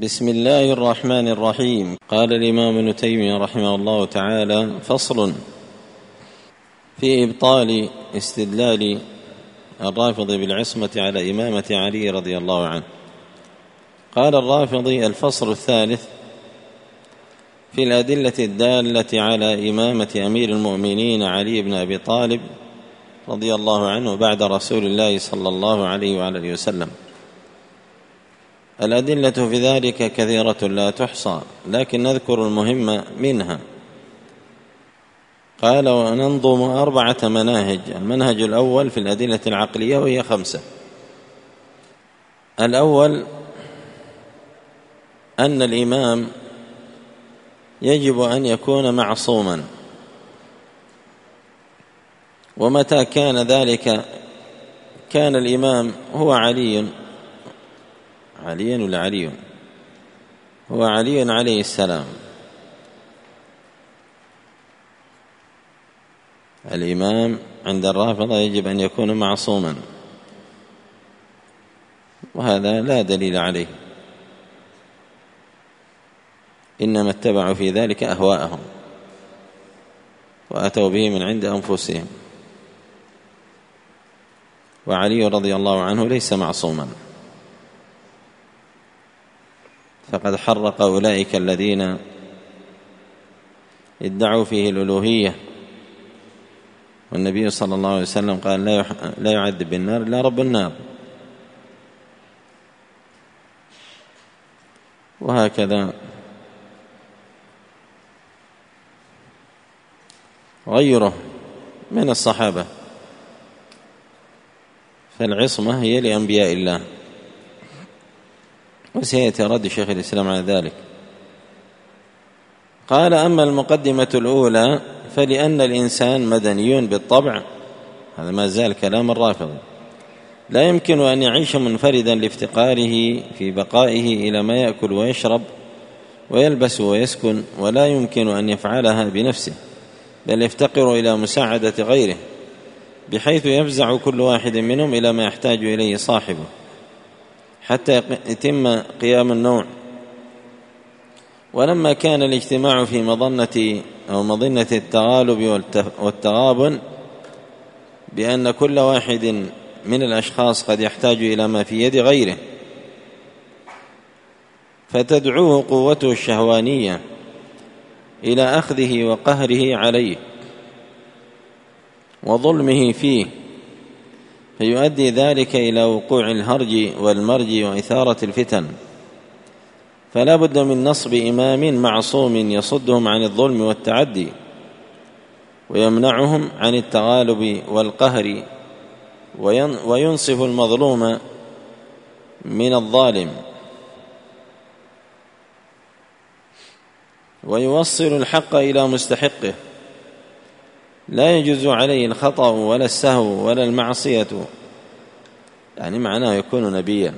بسم الله الرحمن الرحيم. قال الإمام ابن تيمية رحمه الله تعالى: فصل في إبطال استدلال الرافضي بالعصمة على إمامة علي رضي الله عنه. قال الرافضي: الفصل الثالث في الأدلة الدالة على إمامة أمير المؤمنين علي بن أبي طالب رضي الله عنه بعد رسول الله صلى الله عليه وآله وسلم. الأدلة في ذلك كثيرة لا تحصى، لكن نذكر المهم منها. قال: وننظم 4 مناهج. المنهج الأول في الأدلة العقلية وهي 5. الأول أن الإمام يجب أن يكون معصوما، ومتى كان ذلك كان الإمام هو علي عليه السلام. الإمام عند الرافضة يجب أن يكون معصوما، وهذا لا دليل عليه، إنما اتبعوا في ذلك أهواءهم وأتوا به من عند أنفسهم، وعلي رضي الله عنه ليس معصوما، فقد حرق أولئك الذين ادعوا فيه الألوهية، والنبي صلى الله عليه وسلم قال: لا يعذب بالنار إلا رب النار. وهكذا غيره من الصحابة، فالعصمة هي لأنبياء الله، وسيأتي رد شيخ الإسلام على ذلك. قال: أما المقدمة الأولى فلأن الإنسان مدني بالطبع، هذا ما زال كلام الرافضي، لا يمكن أن يعيش منفردا لافتقاره في بقائه إلى ما يأكل ويشرب ويلبس ويسكن، ولا يمكن أن يفعلها بنفسه، بل يفتقر إلى مساعدة غيره، بحيث يفزع كل واحد منهم إلى ما يحتاج إليه صاحبه حتى يتم قيام النوع. ولما كان الاجتماع في مظنة التغالب والتغابن، بأن كل واحد من الأشخاص قد يحتاج إلى ما في يد غيره، فتدعوه قوته الشهوانية إلى أخذه وقهره عليه وظلمه فيه، فيؤدي ذلك إلى وقوع الهرج والمرج وإثارة الفتن. فلا بد من نصب إمام معصوم يصدهم عن الظلم والتعدي، ويمنعهم عن التغالب والقهر، وينصف المظلوم من الظالم، ويوصل الحق إلى مستحقه، لا يجوز عليه الخطأ ولا السهو ولا المعصية، يعني معناه يكون نبيا.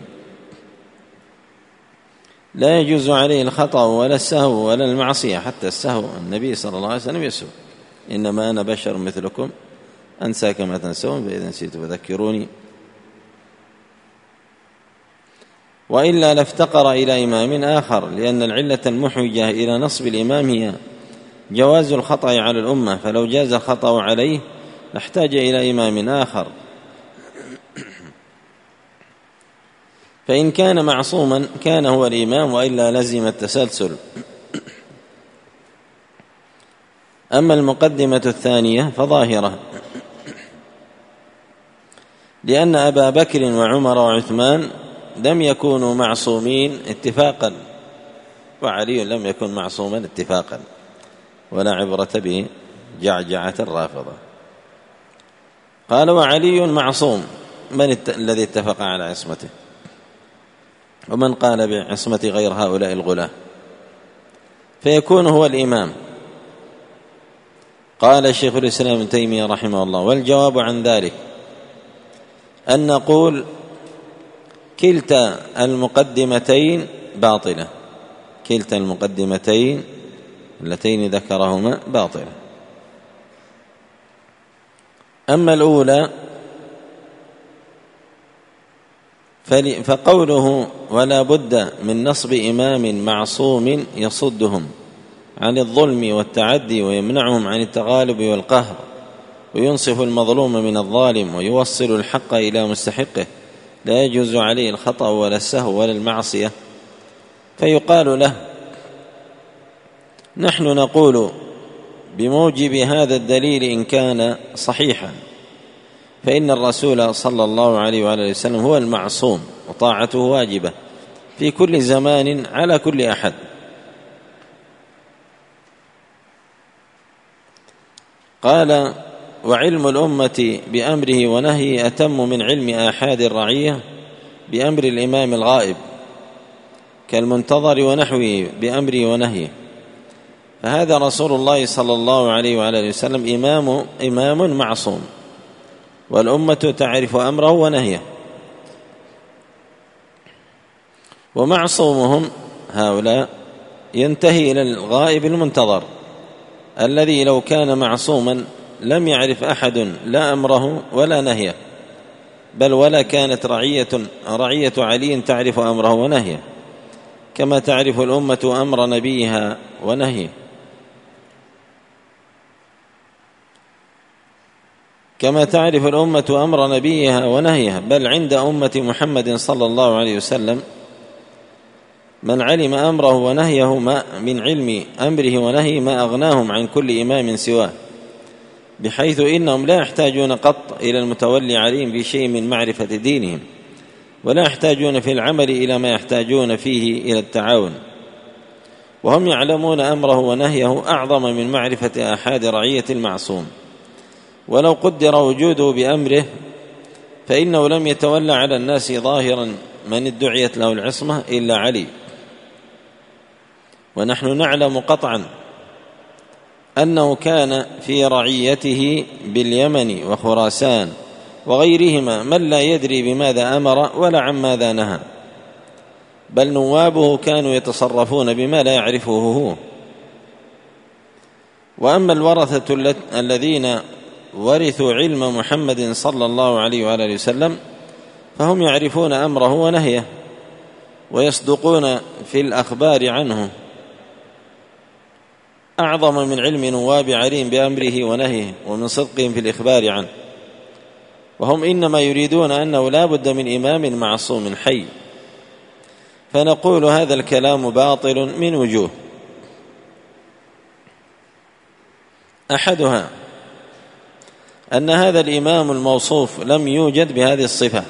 لا يجوز عليه الخطأ ولا السهو ولا المعصية، حتى السهو النبي صلى الله عليه وسلم يسهو: إنما أنا بشر مثلكم أنسى كما تنسون، فإذا نسيت فذكروني. وإلا لافتقر إلى إمام آخر، لأن العلة المحوجة إلى نصب الإمام هي جواز الخطأ على الأمة، فلو جاز الخطأ عليه لاحتاج إلى إمام آخر. فإن كان معصوما كان هو الإمام، وإلا لزم التسلسل. أما المقدمة الثانية فظاهرة، لأن أبا بكر وعمر وعثمان لم يكونوا معصومين اتفاقا، وعلي لم يكن معصوما اتفاقا، ولا عبرة به جعجعة الرافضة. قال: وعلي معصوم. من الذي اتفق على عصمته؟ ومن قال بعصمة غير هؤلاء الغلاة؟ فيكون هو الإمام. قال شيخ الإسلام ابن تيمية رحمه الله: والجواب عن ذلك أن نقول كلتا المقدمتين باطلة، كلتا المقدمتين اللتين ذكرهما باطلة. أما الأولى فقوله ولا بد من نصب إمام معصوم يصدهم عن الظلم والتعدي ويمنعهم عن التغالب والقهر وينصف المظلوم من الظالم ويوصل الحق إلى مستحقه، لا يجوز عليه الخطأ ولا السهو ولا المعصية، فيقال له نحن نقول بموجب هذا الدليل إن كان صحيحا فإن الرسول صلى الله عليه وآله وسلم هو المعصوم وطاعته واجبة في كل زمان على كل أحد. قال وعلم الأمة بأمره ونهيه أتم من علم آحاد الرعية بأمر الإمام الغائب كالمنتظر ونحوه بأمره ونهيه، فهذا رسول الله صلى الله عليه وآله وسلم إمام معصوم، والأمة تعرف أمره ونهيه، ومعصومهم هؤلاء ينتهي إلى الغائب المنتظر الذي لو كان معصوما لم يعرف أحد لا أمره ولا نهيه، بل ولا كانت رعية علي تعرف أمره ونهيه كما تعرف الأمة أمر نبيها ونهيه، كما تعرف الأمة أمر نبيها ونهيها، بل عند أمة محمد صلى الله عليه وسلم من علم أمره ونهيه من علم أمره ونهيه ما أغناهم عن كل إمام سواه، بحيث إنهم لا يحتاجون قط إلى المتولي عليهم بشيء من معرفة دينهم، ولا يحتاجون في العمل إلى ما يحتاجون فيه إلى التعاون، وهم يعلمون أمره ونهيه أعظم من معرفة آحاد رعية المعصوم. ولو قدر وجوده بأمره فإنه لم يتولى على الناس ظاهرا من ادعيت له العصمة إلا علي، ونحن نعلم قطعا أنه كان في رعيته باليمن وخراسان وغيرهما من لا يدري بماذا أمر ولا عن ماذا نهى، بل نوابه كانوا يتصرفون بما لا يعرفه هو. وأما الورثة الذين ورثوا علم محمد صلى الله عليه وآله وسلم فهم يعرفون أمره ونهيه ويصدقون في الأخبار عنه أعظم من علم نواب عليهم بأمره ونهيه ومن صدقهم في الإخبار عنه، وهم إنما يريدون أنه لا بد من إمام معصوم حي. فنقول هذا الكلام باطل من وجوه: أحدها أن هذا الإمام الموصوف لم يوجد بهذه الصفة،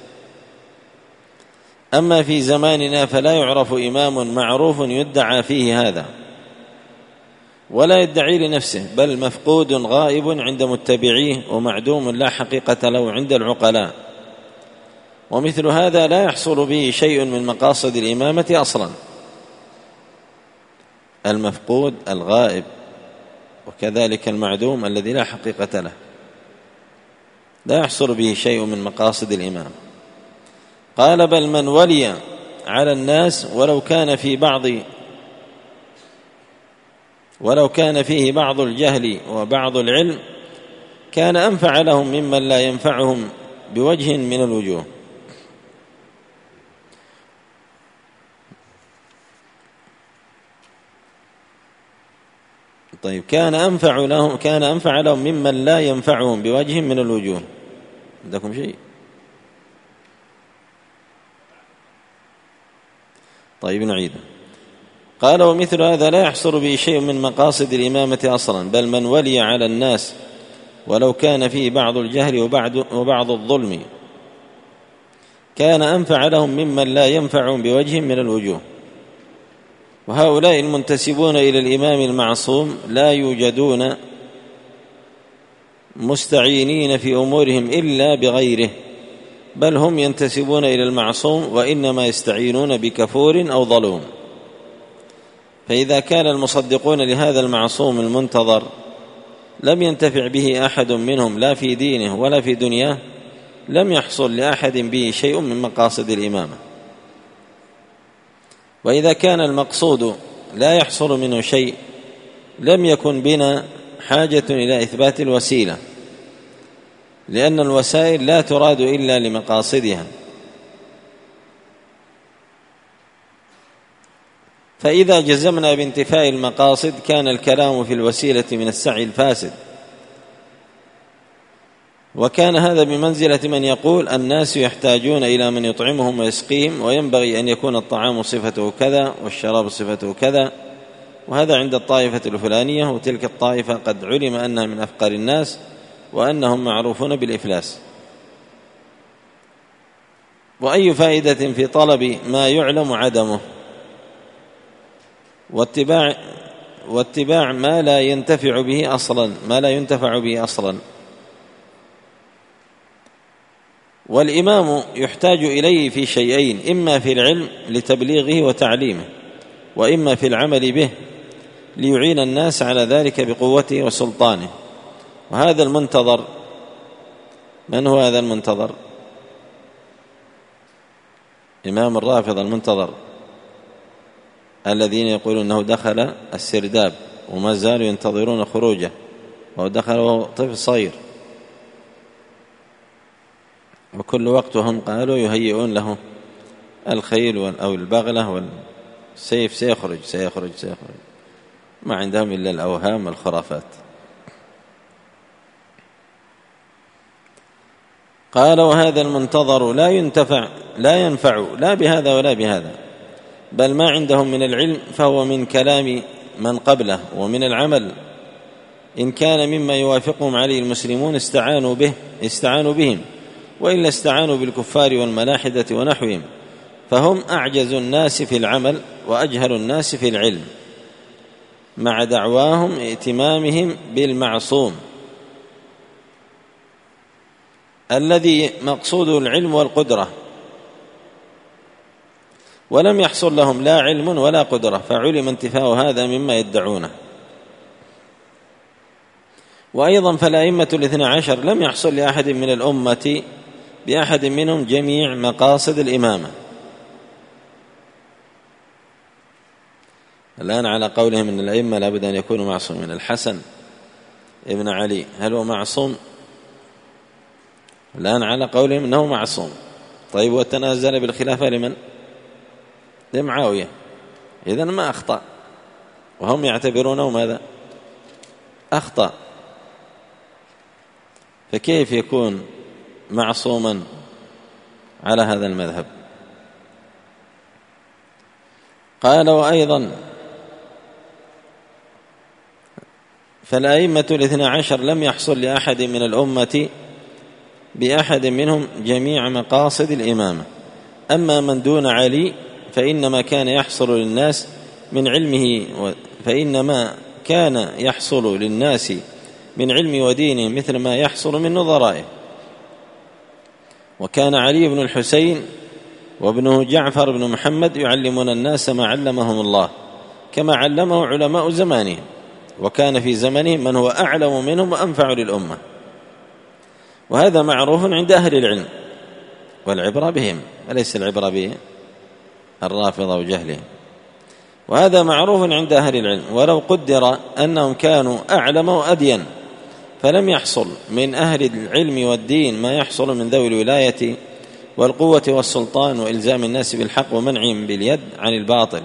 أما في زماننا فلا يعرف إمام معروف يدعى فيه هذا ولا يدعي لنفسه، بل مفقود غائب عند متبعيه ومعدوم لا حقيقة له عند العقلاء، ومثل هذا لا يحصل به شيء من مقاصد الإمامة أصلا. المفقود الغائب وكذلك المعدوم الذي لا حقيقة له لا يحصل به شيء من مقاصد الإمام. قال بل من ولي على الناس ولو كان فيه بعض الجهل وبعض العلم كان أنفع لهم ممن لا ينفعهم بوجه من الوجوه. طيب، كان أنفع لهم ممن لا ينفعهم بوجه من الوجوه. عندكم شيء؟ طيب نعيد. قال ومثل هذا لا يحصل به شيء من مقاصد الإمامة أصلا، بل من ولي على الناس ولو كان فيه بعض الجهل وبعض الظلم كان أنفع لهم ممن لا ينفعهم بوجه من الوجوه. وهؤلاء المنتسبون إلى الإمام المعصوم لا يوجدون مستعينين في أمورهم إلا بغيره، بل هم ينتسبون إلى المعصوم وإنما يستعينون بكفور أو ظلوم. فإذا كان المصدقون لهذا المعصوم المنتظر لم ينتفع به أحد منهم لا في دينه ولا في دنياه، لم يحصل لأحد به شيء من مقاصد الإمامة. وإذا كان المقصود لا يحصل منه شيء لم يكن بنا حاجة إلى إثبات الوسيلة، لأن الوسائل لا تراد إلا لمقاصدها، فإذا جزمنا بانتفاء المقاصد كان الكلام في الوسيلة من السعي الفاسد، وكان هذا بمنزلة من يقول الناس يحتاجون إلى من يطعمهم ويسقيهم، وينبغي أن يكون الطعام صفته كذا والشراب صفته كذا، وهذا عند الطائفة الفلانية، وتلك الطائفة قد علم أنها من أفقر الناس وأنهم معروفون بالإفلاس. وأي فائدة في طلب ما يعلم عدمه واتباع ما لا ينتفع به أصلا. والإمام يحتاج إليه في شيئين: إما في العلم لتبليغه وتعليمه، وإما في العمل به ليعين الناس على ذلك بقوته وسلطانه. وهذا المنتظر، من هو هذا المنتظر؟ إمام الرافضة المنتظر، الذين يقولون أنه دخل السرداب وما زالوا ينتظرون خروجه، وهو دخل وهو طفل صغير، وكل وقت هم قالوا يهيئون له الخيل أو البغلة والسيف، سيخرج، ما عندهم إلا الأوهام والخرافات. قال: وهذا المنتظر لا ينفع لا بهذا ولا بهذا، بل ما عندهم من العلم فهو من كلام من قبله، ومن العمل إن كان مما يوافقهم عليه المسلمون استعانوا بهم، وإلا استعانوا بالكفار والملاحدة ونحوهم، فهم أعجز الناس في العمل وأجهل الناس في العلم، مع دعواهم ائتمامهم بالمعصوم الذي مقصوده العلم والقدرة، ولم يحصل لهم لا علم ولا قدرة، فعلم انتفاء هذا مما يدعونه. وأيضا فالأئمة 12 لم يحصل لأحد من الأمة بأحد منهم جميع مقاصد الإمامة. الآن على قولهم أن الأئمة لابد أن يكونوا معصومين. الحسن ابن علي هل هو معصوم؟ الآن على قولهم أنه معصوم. طيب، وتنازل بالخلافة لمن؟ لمعاوية، إذن ما أخطأ، وهم يعتبرونه ماذا؟ أخطأ. فكيف يكون معصوما على هذا المذهب؟ قال: وأيضا فالأئمة 12 لم يحصل لأحد من الأمة بأحد منهم جميع مقاصد الإمامة. أما من دون علي فإنما كان يحصل للناس من علمه من علم ودينه مثل ما يحصل من نظرائه. وكان علي بن الحسين وابنه جعفر بن محمد يعلمون الناس ما علمهم الله، كما علمه علماء زمانهم، وكان في زمنهم من هو أعلم منهم وأنفع للأمة. وهذا معروف عند أهل العلم، والعبرة بهم وليس العبرة بالرافضة وجهلهم. وهذا معروف عند أهل العلم، ولو قدر أنهم كانوا أعلم وأدين فلم يحصل من أهل العلم والدين ما يحصل من ذوي الولاية والقوة والسلطان وإلزام الناس بالحق ومنعهم باليد عن الباطل.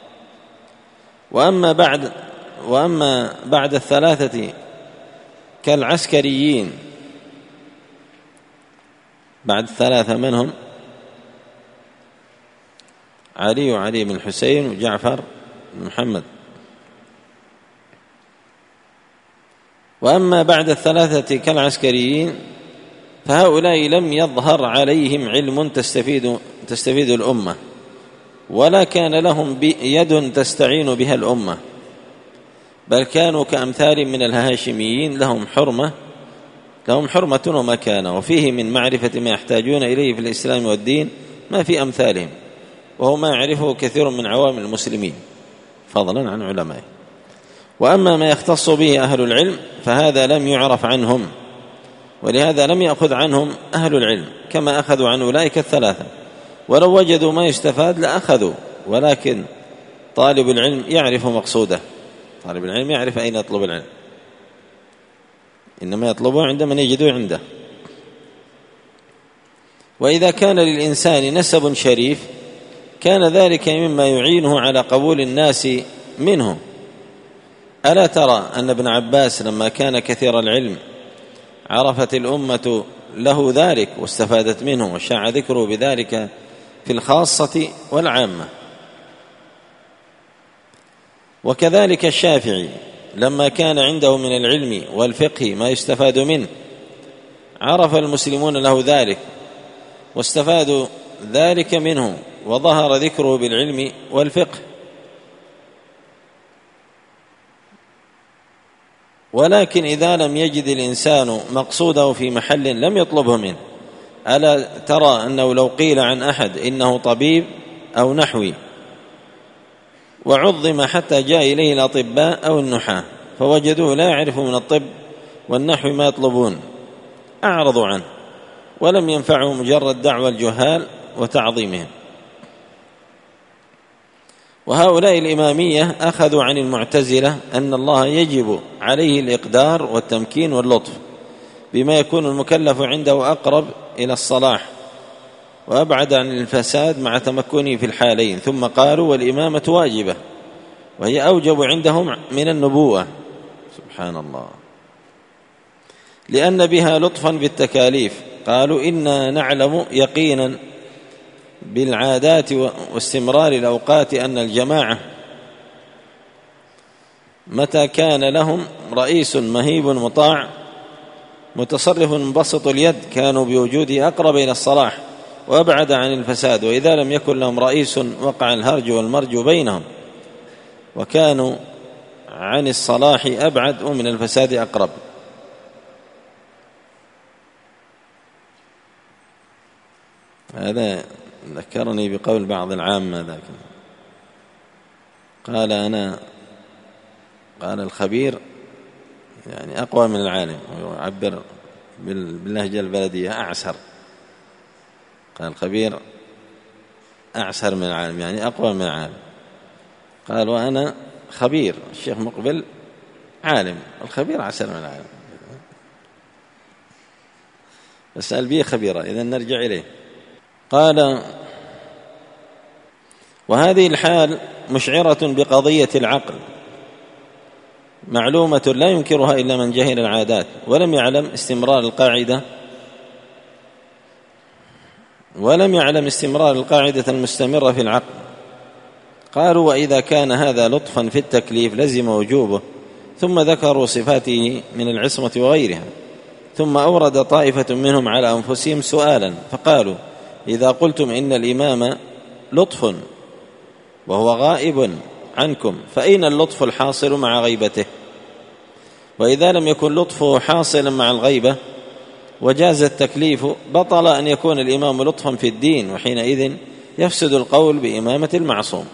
وأما بعد الثلاثة كالعسكريين، بعد الثلاثة منهم علي بن الحسين وجعفر بن محمد. وأما بعد الثلاثة كالعسكريين فهؤلاء لم يظهر عليهم علم تستفيد الأمة، ولا كان لهم يد تستعين بها الأمة، بل كانوا كأمثال من الهاشميين لهم حرمة ومكانة، وفيه من معرفة ما يحتاجون إليه في الإسلام والدين ما في أمثالهم، وهو ما يعرفه كثير من عوام المسلمين فضلا عن علمائه. وأما ما يختص به أهل العلم فهذا لم يعرف عنهم، ولهذا لم يأخذ عنهم أهل العلم كما أخذوا عن أولئك الثلاثة، ولو وجدوا ما يستفاد لأخذوا. ولكن طالب العلم يعرف مقصوده، طالب العلم يعرف أين يطلب العلم، إنما يطلبه عند من يجده عنده. وإذا كان للإنسان نسب شريف كان ذلك مما يعينه على قبول الناس منه. ألا ترى أن ابن عباس لما كان كثير العلم عرفت الأمة له ذلك واستفادت منه وشاع ذكره بذلك في الخاصة والعامة. وكذلك الشافعي لما كان عنده من العلم والفقه ما يستفاد منه عرف المسلمون له ذلك واستفادوا ذلك منه وظهر ذكره بالعلم والفقه. ولكن إذا لم يجد الإنسان مقصوده في محل لم يطلبه منه. ألا ترى أنه لو قيل عن أحد إنه طبيب أو نحوي وعظم حتى جاء إليه الأطباء أو النحاة فوجدوه لا يعرف من الطب والنحو ما يطلبون أعرضوا عنه ولم ينفعه مجرد دعوى الجهال وتعظيمهم. وهؤلاء الإمامية أخذوا عن المعتزلة أن الله يجب عليه الإقدار والتمكين واللطف بما يكون المكلف عنده أقرب إلى الصلاح وأبعد عن الفساد مع تمكنه في الحالين. ثم قالوا والإمامة واجبة وهي أوجب عندهم من النبوة. سبحان الله. لأن بها لطفا بالتكاليف. قالوا إنا نعلم يقينا بالعادات واستمرار الأوقات أن الجماعة متى كان لهم رئيس مهيب مطاع متصرف منبسط اليد كانوا بوجوده أقرب إلى الصلاح وأبعد عن الفساد. وإذا لم يكن لهم رئيس وقع الهرج والمرج بينهم وكانوا عن الصلاح أبعد ومن الفساد أقرب. هذا ذكرني بقول بعض العامة ذاك قال الخبير يعني أقوى من العالم ويعبر باللهجة البلدية أعسر. قال الخبير أعسر من العالم يعني أقوى من العالم. قال وأنا خبير الشيخ مقبل عالم الخبير أعسر من العالم. فاسأل به خبيرا إذا نرجع إليه. قال وهذه الحال مشعرة بقضية العقل معلومة لا ينكرها إلا من جهل العادات ولم يعلم استمرار القاعدة المستمرة في العقل. قالوا وإذا كان هذا لطفا في التكليف لزم وجوبه. ثم ذكروا صفاته من العصمة وغيرها. ثم أورد طائفة منهم على أنفسهم سؤالا فقالوا إذا قلتم إن الإمام لطف وهو غائب عنكم فأين اللطف الحاصل مع غيبته؟ وإذا لم يكن لطفه حاصلا مع الغيبة وجاز التكليف بطل أن يكون الإمام لطفا في الدين وحينئذ يفسد القول بإمامة المعصوم.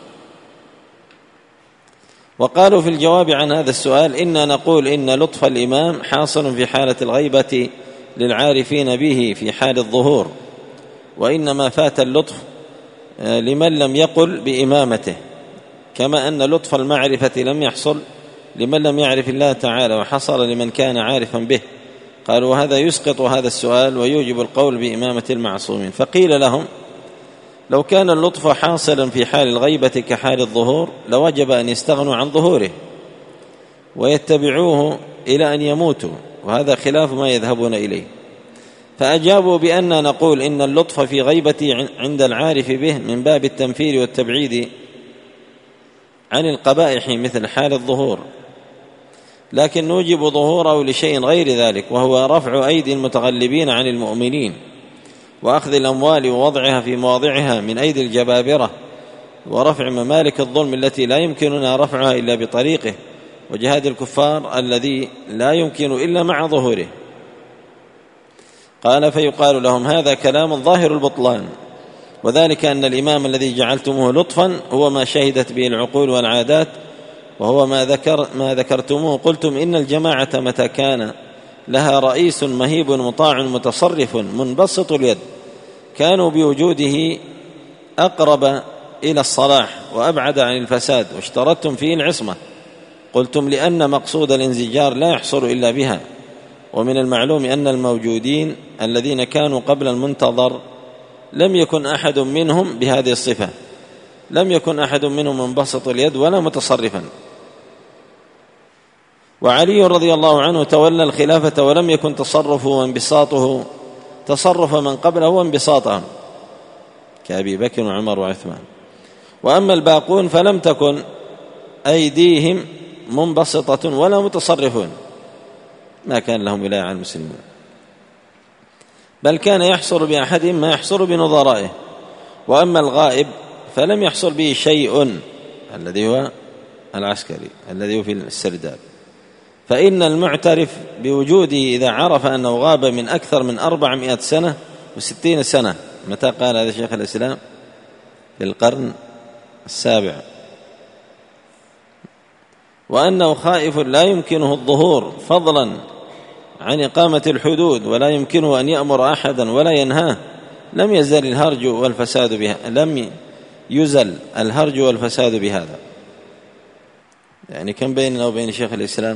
وقالوا في الجواب عن هذا السؤال إننا نقول إن لطف الإمام حاصل في حالة الغيبة للعارفين به في حال الظهور وإنما فات اللطف لمن لم يقل بإمامته كما أن لطف المعرفة لم يحصل لمن لم يعرف الله تعالى وحصل لمن كان عارفا به. قالوا هذا يسقط هذا السؤال ويوجب القول بإمامة المعصومين. فقيل لهم لو كان اللطف حاصلا في حال الغيبة كحال الظهور لوجب أن يستغنوا عن ظهوره ويتبعوه إلى أن يموتوا وهذا خلاف ما يذهبون إليه. فأجابوا بأننا نقول إن اللطف في غيبة عند العارف به من باب التنفير والتبعيد عن القبائح مثل حال الظهور لكن نوجب ظهوره لشيء غير ذلك وهو رفع أيدي المتغلبين عن المؤمنين وأخذ الأموال ووضعها في مواضعها من أيدي الجبابرة ورفع ممالك الظلم التي لا يمكننا رفعها إلا بطريقه وجهاد الكفار الذي لا يمكن إلا مع ظهوره. قال فيقال لهم هذا كلام ظاهر البطلان وذلك أن الإمام الذي جعلتموه لطفا هو ما شهدت به العقول والعادات وهو ما ذكرتموه. قلتم إن الجماعة متى كان لها رئيس مهيب مطاع متصرف منبسط اليد كانوا بوجوده أقرب إلى الصلاح وأبعد عن الفساد واشترطتم فيه العصمة. قلتم لأن مقصود الانزجار لا يحصل إلا بها ومن المعلوم أن الموجودين الذين كانوا قبل المنتظر لم يكن أحد منهم بهذه الصفة لم يكن أحد منهم منبسط اليد ولا متصرفا. وعلي رضي الله عنه تولى الخلافة ولم يكن تصرفه وانبساطه تصرف من قبله وانبساطهم كأبي بكر وعمر وعثمان. وأما الباقون فلم تكن أيديهم منبسطة ولا متصرفون، ما كان لهم ولاية على المسلمين، بل كان يحصل بأحدهم ما يحصل بنظرائه. وأما الغائب فلم يحصل به شيء، الذي هو العسكري الذي هو في السرداب. فإن المعترف بوجوده إذا عرف أنه غاب من أكثر من 400 سنة و60 سنة، متى قال هذا شيخ الإسلام؟ في القرن السابع. وأنه خائف لا يمكنه الظهور فضلا عن إقامة الحدود، ولا يمكنه أن يأمر أحدا ولا ينهاه، لم يزل الهرج والفساد بها، لم يزل الهرج والفساد بهذا. يعني كم بيننا وبين شيخ الإسلام؟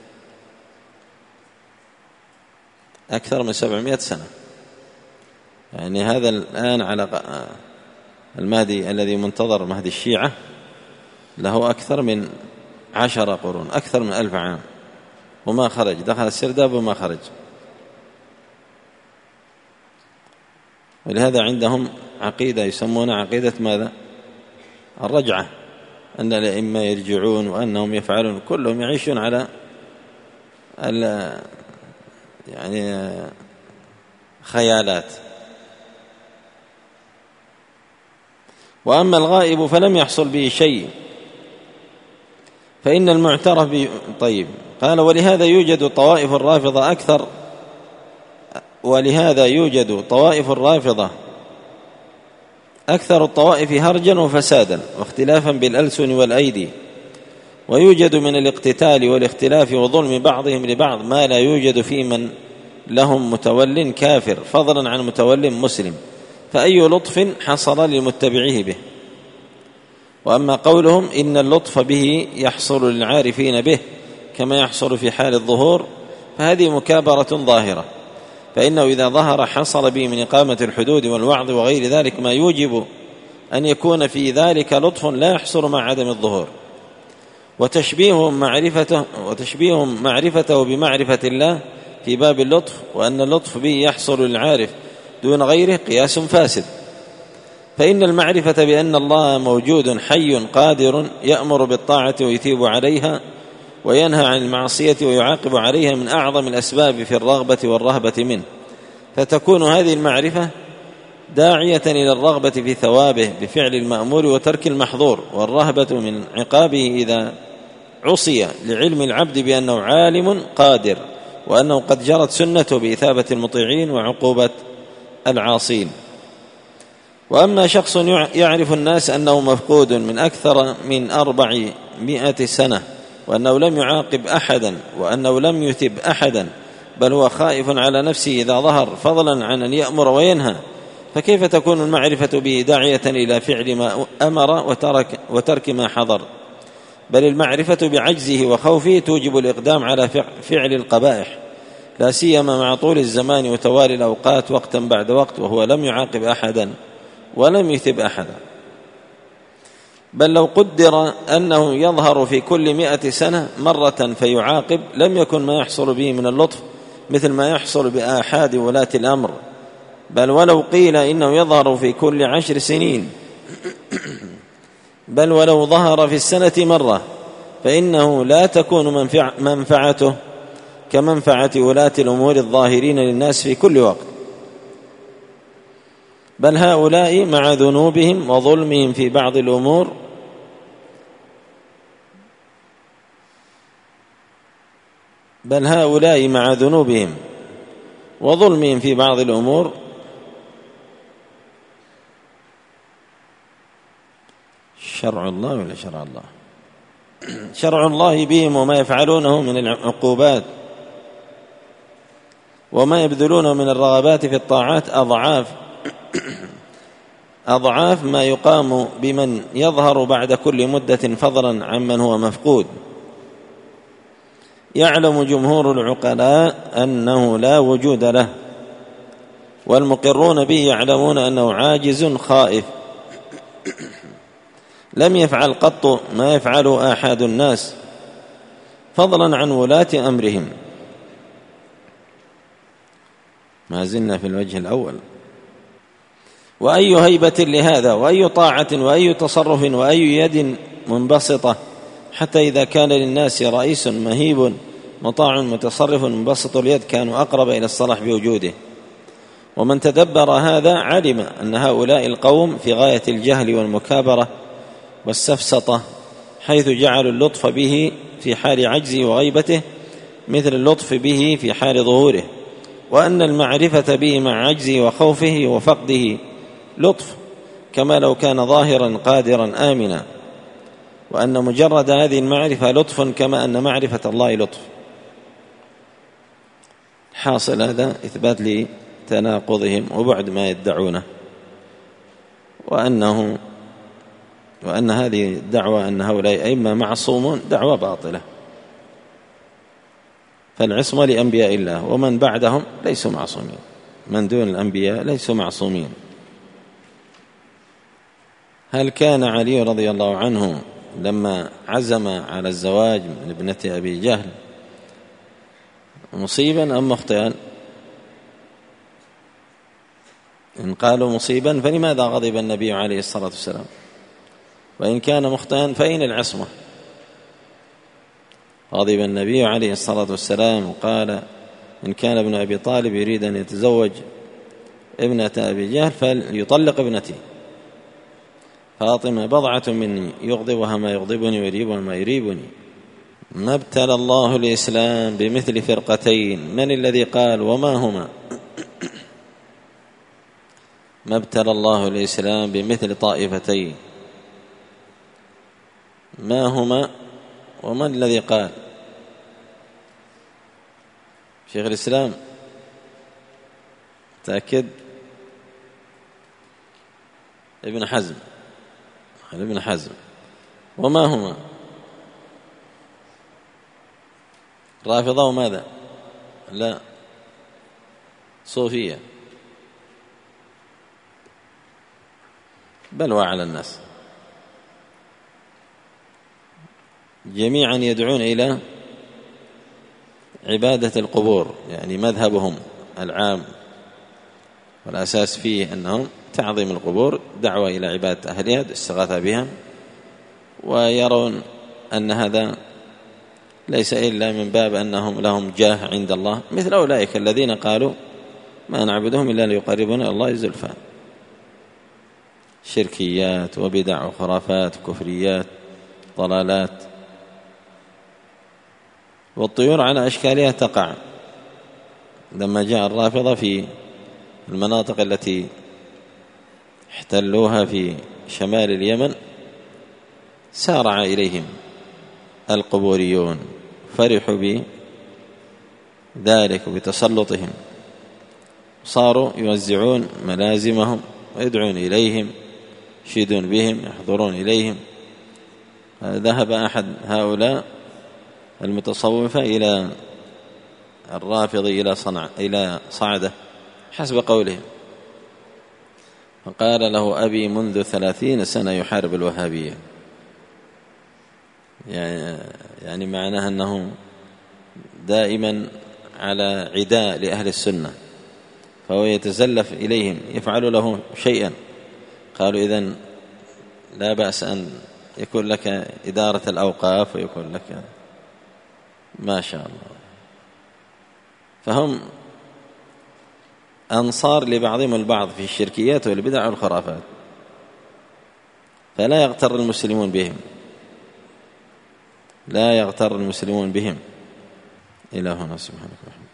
أكثر من 700 سنة. يعني هذا الآن على المهدي الذي منتظر، مهدي الشيعة، له أكثر من 10 قرون، أكثر من 1000 عام، وما خرج، دخل السرداب وما خرج. ولهذا عندهم عقيدة يسمونها عقيدة ماذا؟ الرجعة، أن الأئمة يرجعون وأنهم يفعلون، كلهم يعيشون على يعني خيالات. وأما الغائب فلم يحصل به شيء، فإن المعترف طيب قال ولهذا يوجد طوائف الرافضة أكثر، ولهذا يوجد طوائف الرافضة أكثر الطوائف هرجا وفسادا واختلافا بالألسن والأيدي، ويوجد من الاقتتال والاختلاف وظلم بعضهم لبعض ما لا يوجد في من لهم متول كافر فضلا عن متول مسلم، فأي لطف حصل لمتبعيه به. وأما قولهم إن اللطف به يحصل للعارفين به كما يحصل في حال الظهور، فهذه مكابرة ظاهرة، فإنه إذا ظهر حصل به من إقامة الحدود والوعظ وغير ذلك ما يوجب أن يكون في ذلك لطف لا يحصل مع عدم الظهور. وتشبيههم معرفته بمعرفة الله في باب اللطف، وأن اللطف به يحصل للعارف دون غيره، قياس فاسد. فإن المعرفة بأن الله موجود حي قادر يأمر بالطاعة ويثيب عليها وينهى عن المعصية ويعاقب عليها من أعظم الأسباب في الرغبة والرهبة منه، فتكون هذه المعرفة داعية إلى الرغبة في ثوابه بفعل المأمور وترك المحظور، والرهبة من عقابه إذا عصي، لعلم العبد بأنه عالم قادر، وأنه قد جرت سنته بإثابة المطيعين وعقوبة العاصين. وأما شخص يعرف الناس أنه مفقود من أكثر من 400 سنة، وأنه لم يعاقب أحدا، وأنه لم يثب أحدا، بل هو خائف على نفسه إذا ظهر فضلا عن أن يأمر وينهى، فكيف تكون المعرفة به داعية إلى فعل ما أمر وترك ما حضر؟ بل المعرفة بعجزه وخوفه توجب الإقدام على فعل القبائح، لا سيما مع طول الزمان وتوالي الأوقات وقتا بعد وقت، وهو لم يعاقب أحدا ولم يثب أحدا. بل لو قدر أنه يظهر في كل 100 سنة مرة فيعاقب، لم يكن ما يحصل به من اللطف مثل ما يحصل بآحاد ولاة الأمر. بل ولو قيل إنه يظهر في كل 10 سنين، بل ولو ظهر في السنة مرة، فإنه لا تكون منفعته كمنفعة ولاة الأمور الظاهرين للناس في كل وقت. بل هؤلاء مع ذنوبهم وظلمهم في بعض الأمور شرع الله ولا شرع الله؟ شرع الله بهم وما يفعلونه من العقوبات وما يبذلونه من الرغبات في الطاعات أضعاف ما يقام بمن يظهر بعد كل مدة فضلا عمن هو مفقود. يعلم جمهور العقلاء أنه لا وجود له، والمقرون به يعلمون أنه عاجز خائف، لم يفعل قط ما يفعل آحاد الناس، فضلا عن ولاة أمرهم. ما زلنا في الوجه الأول. وأي هيبة لهذا، وأي طاعة، وأي تصرف، وأي يد منبسطة، حتى إذا كان للناس رئيس مهيب مطاع متصرف منبسط اليد كانوا أقرب إلى الصلاح بوجوده. ومن تدبر هذا علم أن هؤلاء القوم في غاية الجهل والمكابرة والسفسطة، حيث جعلوا اللطف به في حال عجزه وغيبته مثل اللطف به في حال ظهوره، وأن المعرفة به مع عجزه وخوفه وفقده لطف، كما لو كان ظاهرا قادرا آمنا، وأن مجرد هذه المعرفة لطف، كما أن معرفة الله لطف. حاصل هذا إثبات لتناقضهم وبعد ما يدعونه، وأن هذه الدعوة أن هؤلاء أئمة معصومون دعوة باطلة، فالعصمة لأنبياء الله، ومن بعدهم ليسوا معصومين، من دون الأنبياء ليسوا معصومين. هل كان علي رضي الله عنه لما عزم على الزواج من ابنة أبي جهل مصيبا أم مخطئا؟ إن قالوا مصيبا فلماذا غضب النبي عليه الصلاة والسلام؟ وإن كان مخطئا فأين العصمة؟ غضب النبي عليه الصلاة والسلام وقال: إن كان ابن أبي طالب يريد أن يتزوج ابنة أبي جهل فليطلق ابنتي، فاطمة بضعة مني يغضبها ما يغضبني ويريبها ما يريبني. ما ابتلى الله الإسلام بمثل فرقتين. من الذي قال وما هما؟ ما ابتلى الله الإسلام بمثل طائفتين، ما هما ومن الذي قال؟ شيخ الإسلام تأكد. ابن حزم. وما هما؟ رافضة وماذا؟ لا، صوفية، بل وعلى الناس جميعا يدعون إلى عبادة القبور، يعني مذهبهم العام والأساس فيه أنهم تعظيم القبور، دعوة إلى عبادة أهلها، الاستغاثة بها، ويرون أن هذا ليس إلا من باب أنهم لهم جاه عند الله، مثل أولئك الذين قالوا ما نعبدهم إلا ليقربونا إلى الله زلفى. شركيات وبدع وخرافات كفريات ضلالات. والطيور على أشكالها تقع. لما جاء الرافضة في المناطق التي احتلوها في شمال اليمن سارع إليهم القبوريون، فرحوا بذلك وبتسلطهم، صاروا يوزعون ملازمهم ويدعون إليهم، يشيدون بهم، يحضرون إليهم. ذهب أحد هؤلاء المتصوفة إلى الرافض إلى صعدة حسب قولهم، فقال له: أبي منذ 30 سنة يحارب الوهابية. يعني معناه أنه دائما على عداء لأهل السنة، فهو يتزلف إليهم يفعل له شيئا. قالوا: إذن لا بأس أن يكون لك إدارة الأوقاف ويكون لك ما شاء الله. فهم أنصار لبعضهم البعض في الشركيات والبدع والخرافات، فلا يغتر المسلمون بهم، لا يغتر المسلمون بهم. إلى هنا سبحانك.